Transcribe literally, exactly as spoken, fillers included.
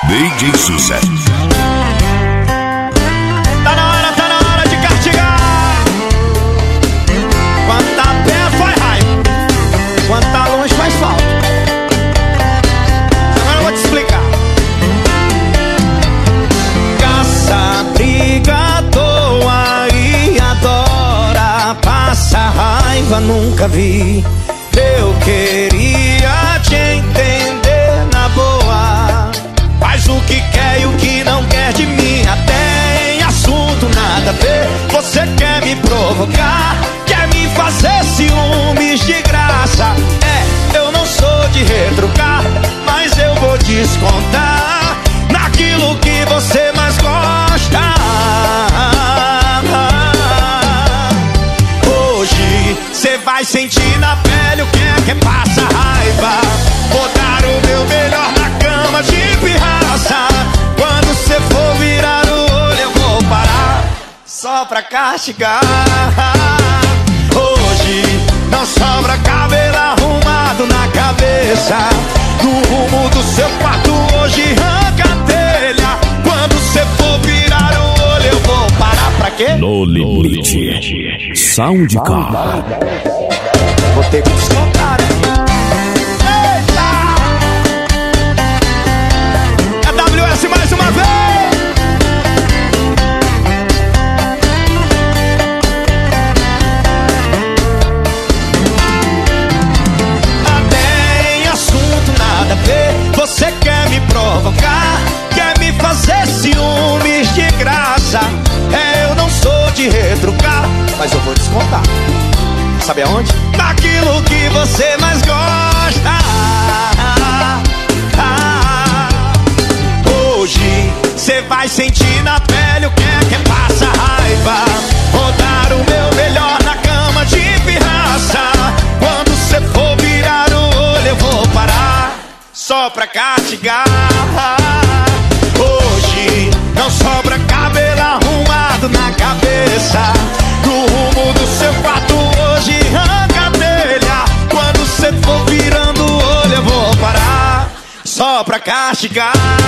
D J Sucesso. Tá na hora, tá na hora de castigar. Quando tá perto faz raiva, quando tá longe faz falta. Agora eu vou te explicar. Caça, briga à toa e adora. Passa raiva, nunca vi. Eu queria te entender na boa. Faz o que quer e o que não quer de mim. Até em assunto nada a ver. Você quer me provocar, quer me fazer ciúmes de graça. É, eu não sou de retrucar, mas eu vou descontar naquilo que você mais gosta. Hoje cê vai sentir na pele o que é que passa raiva. Vou dar o meu melhor na cama de pirraça. Quando cê for virar o olho eu vou parar só pra castigar. Hoje não sobra cabelo arrumado na cabeça. No rumo do seu quarto hoje arranca a telha. Quando cê for virar o olho eu vou parar pra quê? No Limite Soundcar. Vou ter que descontar, né? Eita! É W S mais uma vez! Até em assunto nada a ver. Você quer me provocar, quer me fazer ciúmes de graça. É, eu não sou de retrucar, mas eu vou descontar. Sabe aonde? Naquilo que você mais gosta. Hoje cê vai sentir na pele o que é que passa raiva. Vou dar o meu melhor na cama de pirraça. Quando cê for virar o olho eu vou parar só pra castigar. Hoje não sobra cabelo arrumado na cabeça. No rumo do seu quarto hoje arranca a telha. Quando cê for virando o olho eu vou parar só pra castigar.